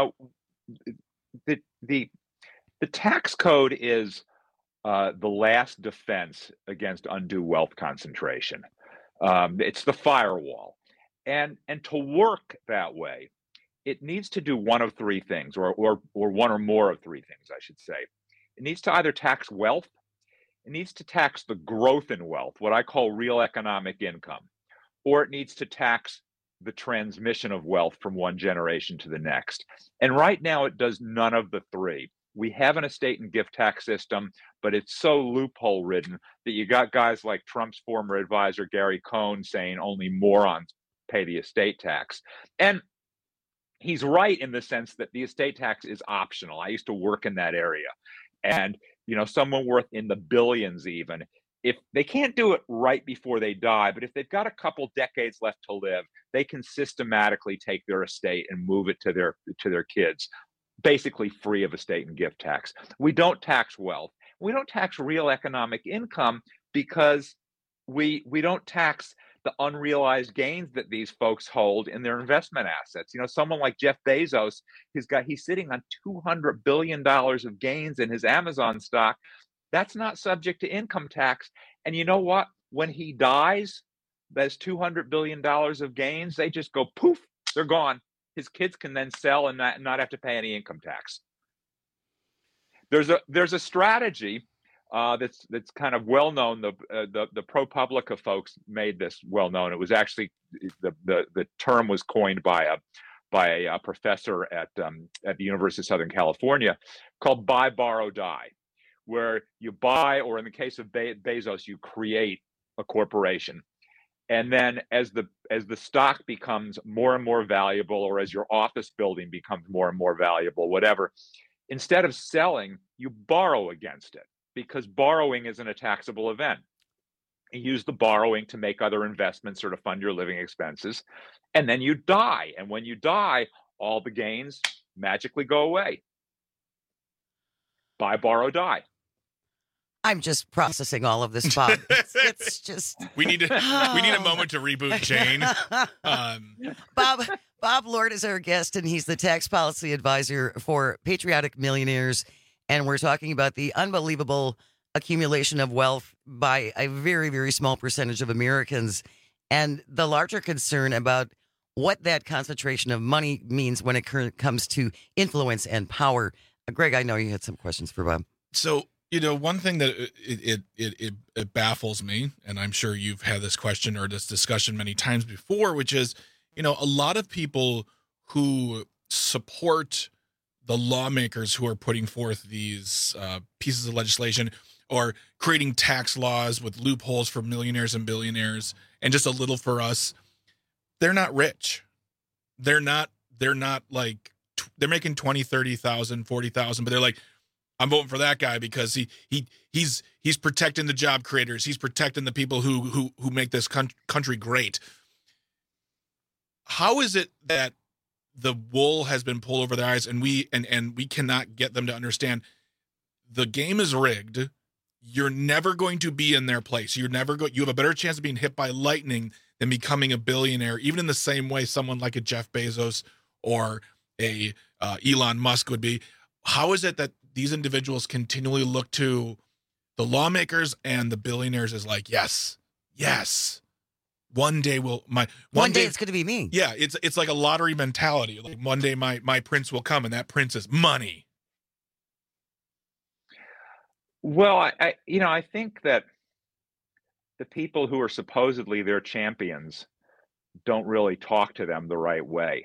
the tax code is the last defense against undue wealth concentration. It's the firewall. And to work that way, it needs to do one of three things, or one or more of three things, I should say. It needs to either tax wealth, it needs to tax the growth in wealth, what I call real economic income, or it needs to tax the transmission of wealth from one generation to the next. And right now it does none of the three. We have an estate and gift tax system, but it's so loophole ridden that you got guys like Trump's former advisor, Gary Cohn, saying only morons pay the estate tax. And he's right in the sense that the estate tax is optional. I used to work in that area. And, someone worth in the billions even, if they can't do it right before they die, but if they've got a couple decades left to live, they can systematically take their estate and move it to their kids, basically free of estate and gift tax. We don't tax wealth. We don't tax real economic income because we don't tax the unrealized gains that these folks hold in their investment assets. Someone like Jeff Bezos, he's sitting on $200 billion of gains in his Amazon stock. That's not subject to income tax. And you know what? When he dies, those $200 billion of gains, they just go poof, they're gone. His kids can then sell and not have to pay any income tax. There's a strategy that's kind of well known. The ProPublica folks made this well known. It was actually the term was coined by a professor at the University of Southern California, called buy, borrow, die, where you buy, or in the case of Bezos, you create a corporation. And then as the stock becomes more and more valuable, or as your office building becomes more and more valuable, whatever, instead of selling, you borrow against it, because borrowing isn't a taxable event. You use the borrowing to make other investments or to fund your living expenses. And then you die. And when you die, all the gains magically go away. Buy, borrow, die. I'm just processing all of this, Bob. It's just we need a moment to reboot Jane. Bob Lord is our guest, and he's the tax policy advisor for Patriotic Millionaires, and we're talking about the unbelievable accumulation of wealth by a very, very small percentage of Americans, and the larger concern about what that concentration of money means when it comes to influence and power. Greg, I know you had some questions for Bob. So, one thing that it baffles me, and I'm sure you've had this question or this discussion many times before, which is, a lot of people who support the lawmakers who are putting forth these pieces of legislation or creating tax laws with loopholes for millionaires and billionaires and just a little for us, they're not rich. They're not like, they're making 20, 30,000, 40,000, but they're like, I'm voting for that guy because he's protecting the job creators. He's protecting the people who make this country great. How is it that the wool has been pulled over their eyes and we cannot get them to understand the game is rigged? You're never going to be in their place. You have a better chance of being hit by lightning than becoming a billionaire, even in the same way someone like a Jeff Bezos or a Elon Musk would be. How is it that these individuals continually look to the lawmakers and the billionaires as like, yes, one day one day it's going to be me. Yeah, it's like a lottery mentality. Like one day my prince will come, and that prince is money. Well, I think that the people who are supposedly their champions don't really talk to them the right way.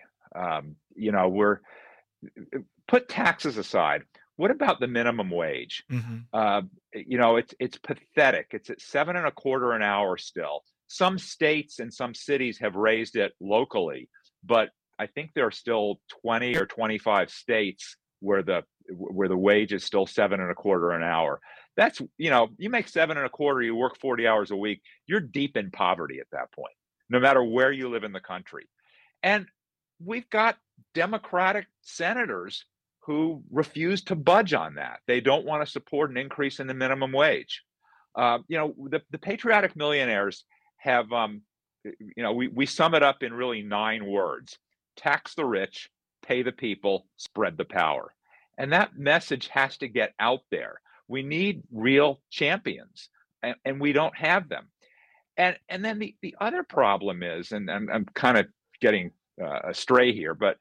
Put taxes aside. What about the minimum wage? Mm-hmm. It's pathetic. It's at $7.25 an hour still. Some states and some cities have raised it locally, but I think there are still 20 or 25 states where the wage is still $7.25 an hour. That's, you make $7.25, you work 40 hours a week, you're deep in poverty at that point, no matter where you live in the country. And we've got Democratic senators who refuse to budge on that. They don't want to support an increase in the minimum wage. The patriotic millionaires have, we sum it up in really 9 words: tax the rich, pay the people, spread the power. And that message has to get out there. We need real champions, and we don't have them. And then the other problem is, and I'm kind of getting astray here, but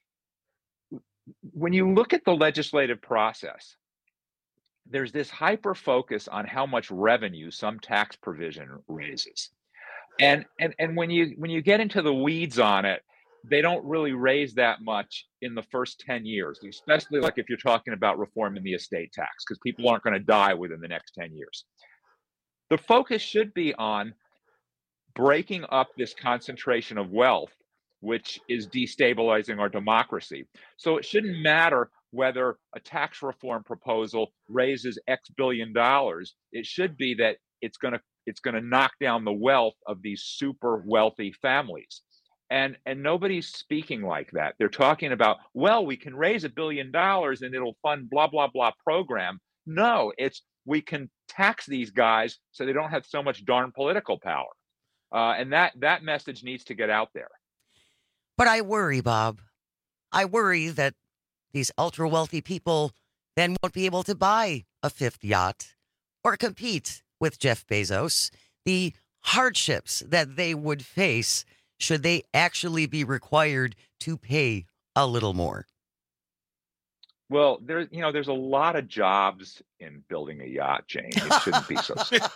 when you look at the legislative process, there's this hyper focus on how much revenue some tax provision raises. And when you get into the weeds on it, they don't really raise that much in the first 10 years, especially like if you're talking about reforming the estate tax, because people aren't going to die within the next 10 years. The focus should be on breaking up this concentration of wealth, which is destabilizing our democracy. So it shouldn't matter whether a tax reform proposal raises X billion dollars. It should be that it's going to knock down the wealth of these super wealthy families. And nobody's speaking like that. They're talking about, well, we can raise $1 billion and it'll fund blah, blah, blah program. No, it's we can tax these guys so they don't have so much darn political power. And that message needs to get out there. But I worry, Bob. I worry that these ultra wealthy people then won't be able to buy a 5th yacht or compete with Jeff Bezos. The hardships that they would face should they actually be required to pay a little more. Well, there's a lot of jobs in building a yacht, Jane. It shouldn't be so simple.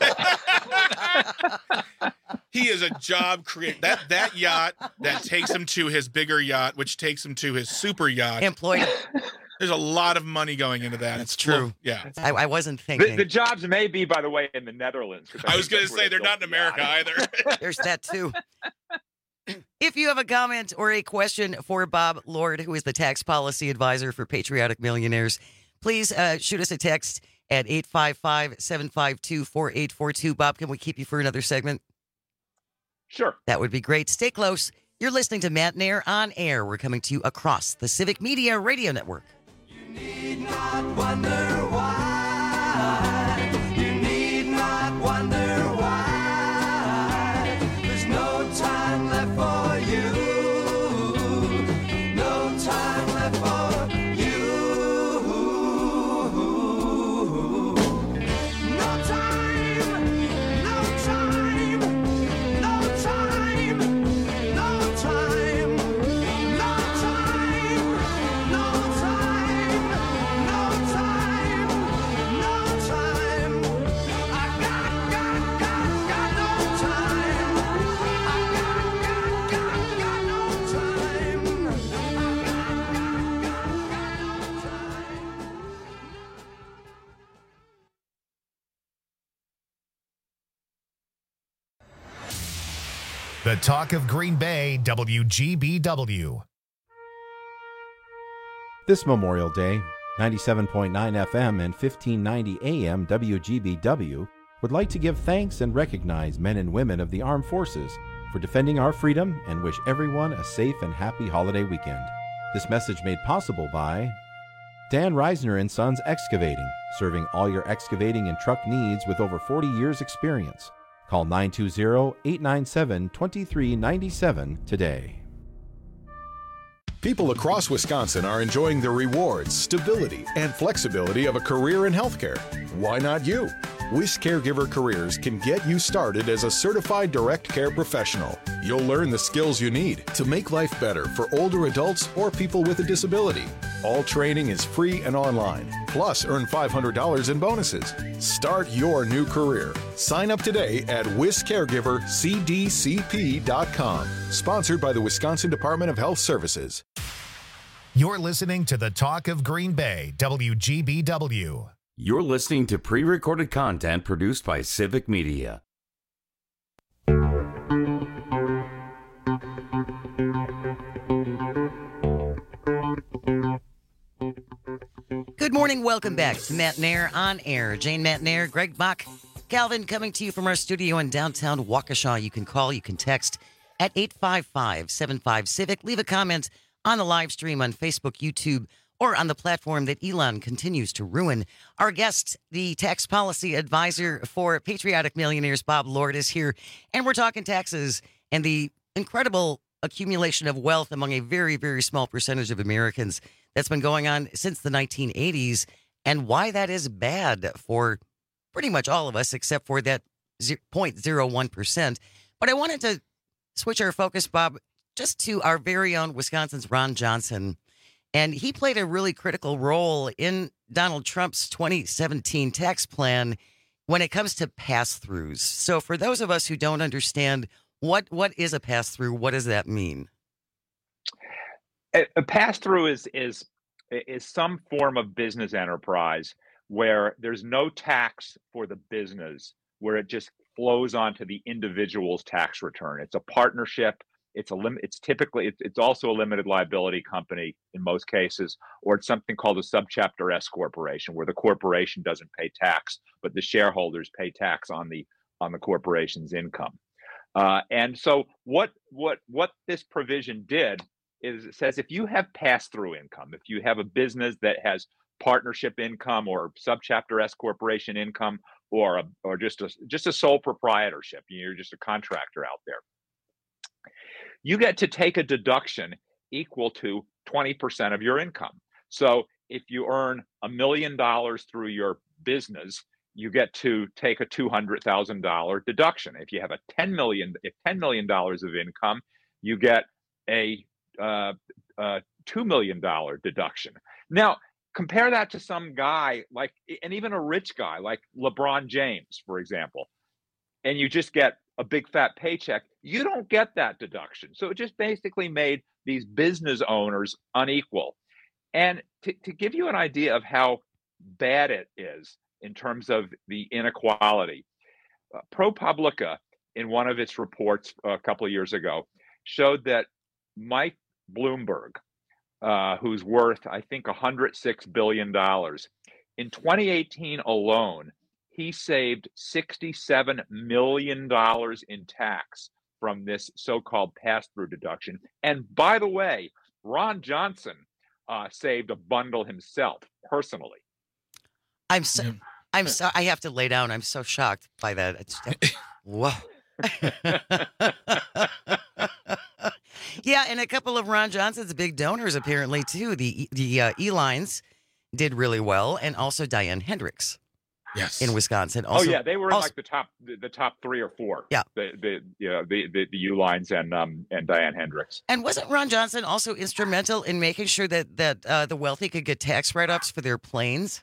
He is a job creator. That yacht that takes him to his bigger yacht, which takes him to his super yacht. Employed. There's a lot of money going into that. It's true. Well, yeah. I wasn't thinking. The jobs may be, by the way, in the Netherlands. I was going to say they're not in America either. There's that too. If you have a comment or a question for Bob Lord, who is the tax policy advisor for Patriotic Millionaires, please shoot us a text at 855-752-4842. Bob, can we keep you for another segment? Sure. That would be great. Stay close. You're listening to Matt Nair on Air. We're coming to you across the Civic Media Radio Network. You need not wonder why. You need not wonder why. There's no time left for you. No time left for you. No time. No time. No time. No time. No time. No time. No time. No time. I got no time. I got no time. The Talk of Green Bay, WGBW. This Memorial Day, 97.9 FM and 1590 AM WGBW would like to give thanks and recognize men and women of the armed forces for defending our freedom and wish everyone a safe and happy holiday weekend. This message made possible by Dan Reisner and Sons Excavating, serving all your excavating and truck needs with over 40 years experience. Call 920-897-2397 today. People across Wisconsin are enjoying the rewards, stability, and flexibility of a career in healthcare. Why not you? WIS Caregiver Careers can get you started as a certified direct care professional. You'll learn the skills you need to make life better for older adults or people with a disability. All training is free and online. Plus, earn $500 in bonuses. Start your new career. Sign up today at wiscaregivercdcp.com. Sponsored by the Wisconsin Department of Health Services. You're listening to the Talk of Green Bay, WGBW. You're listening to pre-recorded content produced by Civic Media. Good morning. Welcome back to Matt Nair on Air. Jane Matt Nair, Greg Bach, Calvin coming to you from our studio in downtown Waukesha. You can call, you can text at 855-75-CIVIC. Leave a comment on the live stream on Facebook, YouTube, or on the platform that Elon continues to ruin. Our guest, the tax policy advisor for Patriotic Millionaires, Bob Lord, is here. And we're talking taxes and the incredible accumulation of wealth among a very, very small percentage of Americans that's been going on since the 1980s, and why that is bad for pretty much all of us, except for that 0.01%. But I wanted to switch our focus, Bob, just to our very own Wisconsin's Ron Johnson. And he played a really critical role in Donald Trump's 2017 tax plan when it comes to pass-throughs. So for those of us who don't understand, what is a pass-through? What does that mean? A pass-through is some form of business enterprise where there's no tax for the business, where it just flows onto the individual's tax return. It's a partnership. It's also a limited liability company in most cases, or it's something called a subchapter S corporation, where the corporation doesn't pay tax, but the shareholders pay tax on the corporation's income. And so what this provision did is it says if you have pass-through income, if you have a business that has partnership income or subchapter S corporation income, or just a sole proprietorship, you're just a contractor out there, you get to take a deduction equal to 20% of your income. So if you earn $1 million through your business, you get to take a $200,000 deduction. If you have $10 million of income, you get a $2 million deduction. Now, compare that to some guy and even a rich guy like LeBron James, for example, and you just get a big fat paycheck. You don't get that deduction. So it just basically made these business owners unequal. And to give you an idea of how bad it is in terms of the inequality, ProPublica, in one of its reports a couple of years ago, showed that Mike Bloomberg, who's worth, I think, $106 billion, in 2018 alone, he saved $67 million in tax from this so-called pass-through deduction. And by the way, Ron Johnson saved a bundle himself personally. I have to lay down. I'm so shocked by that. Whoa. Yeah, and a couple of Ron Johnson's big donors apparently too. The E-Lines did really well, and also Diane Hendricks. Yes, in Wisconsin. Also, they were in like the top 3 or 4. Yeah, the U-Lines and Diane Hendricks. And wasn't Ron Johnson also instrumental in making sure that the wealthy could get tax write-offs for their planes?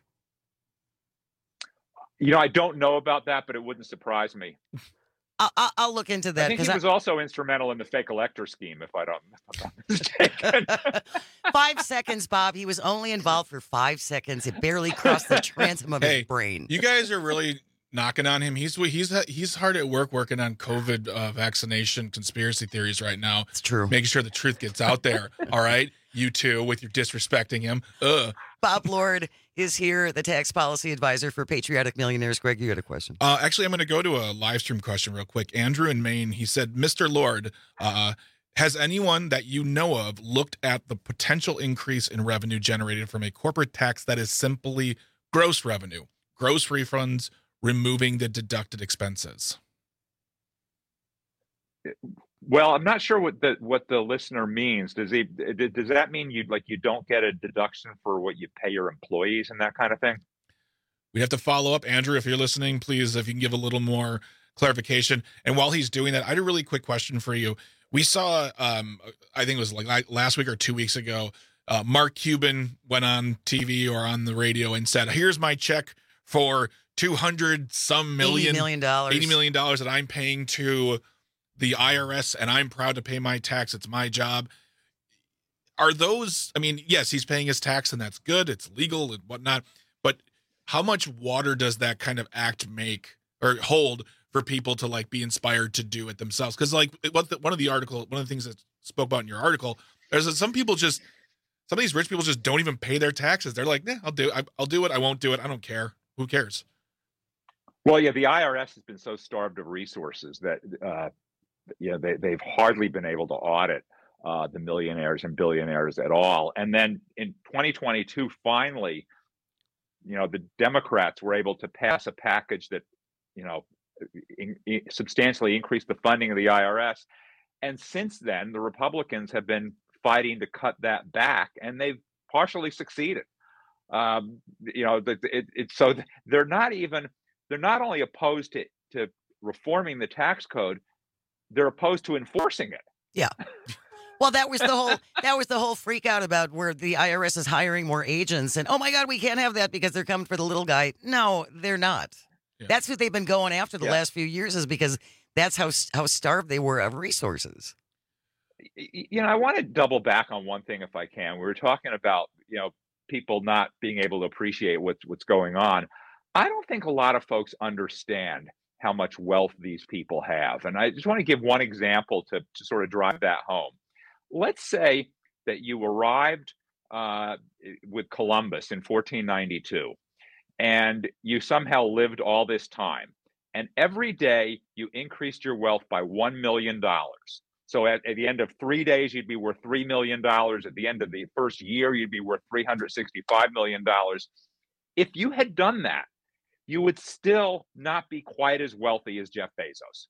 I don't know about that, but it wouldn't surprise me. I'll look into that. I think he was also instrumental in the fake elector scheme, if I'm not mistaken. 5 seconds, Bob. He was only involved for 5 seconds. It barely crossed the transom of his brain. You guys are really knocking on him. He's hard at work working on COVID vaccination conspiracy theories right now. It's true. Making sure the truth gets out there. All right, you two with your disrespecting him. Bob Lord is here, the tax policy advisor for Patriotic Millionaires. Greg, you had a question. Actually, I'm going to go to a live stream question real quick. Andrew in Maine, he said, Mr. Lord, has anyone that you know of looked at the potential increase in revenue generated from a corporate tax that is simply gross revenue, gross refunds, removing the deducted expenses? Well, I'm not sure what the listener means. Does that mean you don't get a deduction for what you pay your employees and that kind of thing? We have to follow up. Andrew, if you're listening, please, if you can give a little more clarification. And while he's doing that, I had a really quick question for you. We saw, I think it was like last week or 2 weeks ago, Mark Cuban went on TV or on the radio and said, here's my check for $200 million $80 million that I'm paying to the IRS, and I'm proud to pay my tax. It's my job. Are those, I mean, yes, he's paying his tax and that's good. It's legal and whatnot. But how much water does that kind of act make or hold for people to like be inspired to do it themselves? Because like one of the things that spoke about in your article is that some of these rich people just don't even pay their taxes. They're like, I'll do it. I won't do it. I don't care. Who cares? Well, yeah, the IRS has been so starved of resources that, they've hardly been able to audit the millionaires and billionaires at all. And then in 2022, finally, the Democrats were able to pass a package that, substantially increased the funding of the IRS. And since then, the Republicans have been fighting to cut that back, and they've partially succeeded. So they're not only opposed to reforming the tax code, they're opposed to enforcing it. Yeah. Well, that was the whole freak out about where the IRS is hiring more agents and, oh my God, we can't have that because they're coming for the little guy. No, they're not. Yeah. That's what they've been going after the last few years, is because that's how starved they were of resources. I want to double back on one thing if I can. We were talking about, people not being able to appreciate what's going on. I don't think a lot of folks understand how much wealth these people have. And I just want to give one example to sort of drive that home. Let's say that you arrived with Columbus in 1492, and you somehow lived all this time. And every day you increased your wealth by $1 million. So at the end of 3 days, you'd be worth $3 million. At the end of the first year, you'd be worth $365 million. If you had done that, you would still not be quite as wealthy as Jeff Bezos.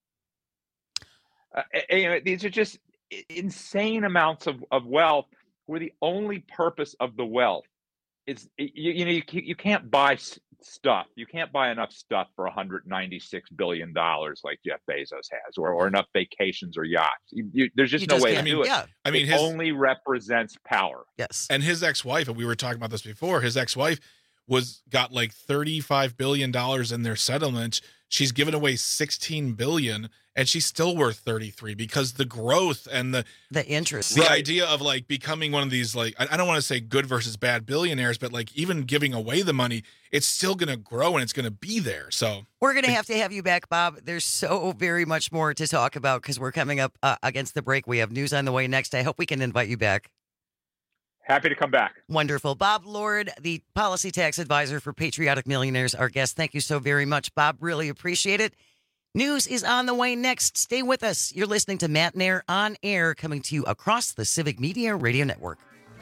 These are just insane amounts of wealth, where the only purpose of the wealth is, you can't buy stuff. You can't buy enough stuff for $196 billion like Jeff Bezos has, or enough vacations or yachts. There's just no way to do it. Yeah. I mean, it only represents power. Yes. And his ex-wife, and we were talking about this before, his ex-wife got like $35 billion in their settlement. She's given away $16 billion, and she's still worth 33 because the growth and the interest, the idea of like becoming one of these, like, I don't want to say good versus bad billionaires, but like even giving away the money, it's still going to grow and it's going to be there. So we're going to have you back, Bob. There's so very much more to talk about because we're coming up against the break. We have news on the way next. I hope we can invite you back. Happy to come back. Wonderful. Bob Lord, the policy tax advisor for Patriotic Millionaires, our guest. Thank you so very much, Bob. Really appreciate it. News is on the way next. Stay with us. You're listening to Matt Nair on Air, coming to you across the Civic Media Radio Network.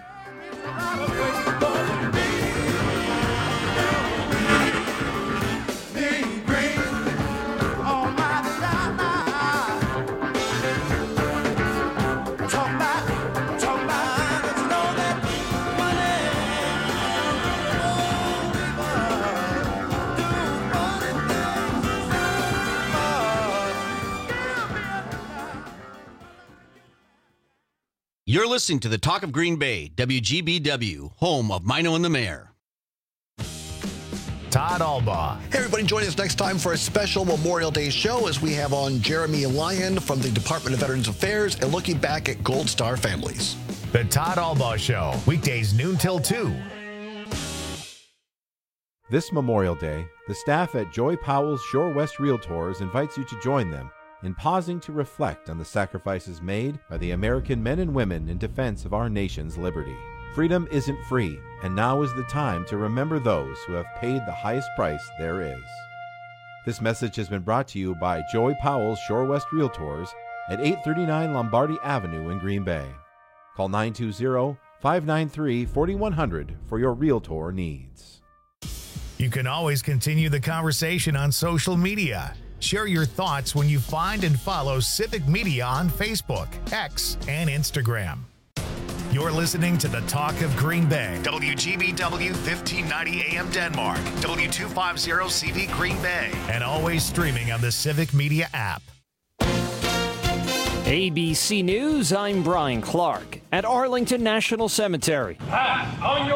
You're listening to the Talk of Green Bay, WGBW, home of Mino and the Mayor. Todd Albaugh. Hey, everybody, join us next time for a special Memorial Day show as we have on Jeremy Lyon from the Department of Veterans Affairs and looking back at Gold Star families. The Todd Albaugh Show, weekdays noon till 2. This Memorial Day, the staff at Joy Powell's Shore West Realtors invites you to join them in pausing to reflect on the sacrifices made by the American men and women in defense of our nation's liberty. Freedom isn't free, and now is the time to remember those who have paid the highest price there is. This message has been brought to you by Joey Powell's Shore West Realtors at 839 Lombardi Avenue in Green Bay. Call 920-593-4100 for your Realtor needs. You can always continue the conversation on social media. Share your thoughts when you find and follow Civic Media on Facebook, X, and Instagram. You're listening to the Talk of Green Bay. WGBW 1590 AM Denmark, W250CV Green Bay, and always streaming on the Civic Media app. ABC News, I'm Brian Clark. At Arlington National Cemetery. On your